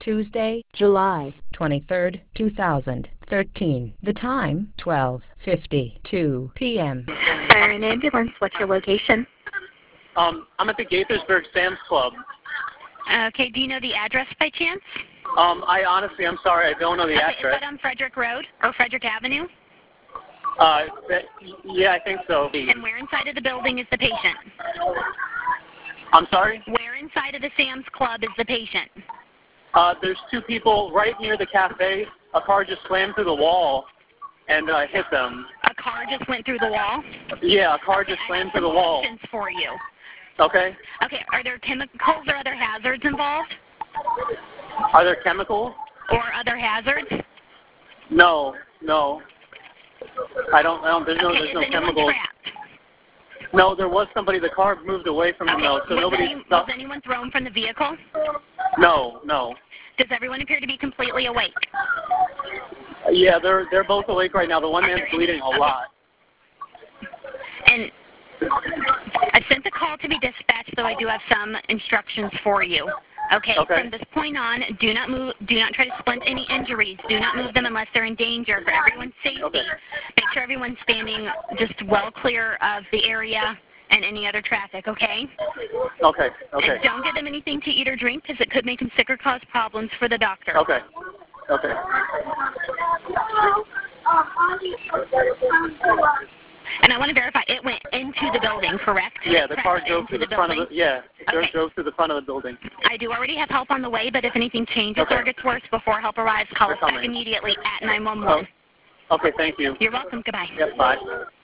Tuesday, July 23rd, 2013. The time, 12:52 p.m. Fire and ambulance, what's your location? I'm at the Gaithersburg Sam's Club. Okay, do you know the address by chance? I'm sorry, I don't know the Is address. that on Frederick Road or Frederick Avenue? Yeah, I think so. And where inside of the building is the patient? I'm sorry? Where inside of the Sam's Club is the patient? There's two people right near the cafe. A car just slammed through the wall and hit them. A car just went through the wall? Yeah, a car just slammed through the wall. I have some questions for you. Okay. Okay, are there chemicals or other hazards involved? Are there chemicals? Or other hazards? No. There's no chemicals. Trapped? No, there was somebody. The car moved away from them, though, so was anyone thrown from the vehicle? No. Does everyone appear to be completely awake? Yeah, they're both awake right now. The one man's bleeding a lot. And I sent the call to be dispatched, so I do have some instructions for you. Okay. From this point on, do not move. Do not try to splint any injuries. Do not move them unless they're in danger. For everyone's safety, make sure everyone's standing just well clear of the area and any other traffic, okay? Okay. And don't give them anything to eat or drink because it could make them sick or cause problems for the doctor. Okay. And I want to verify, it went into the building, correct? Yeah, the car drove to the front of the, drove to the front of the building. I do already have help on the way, but if anything changes or gets worse before help arrives, call us back immediately at 911. Okay, thank you. You're welcome. Goodbye. Yep, bye.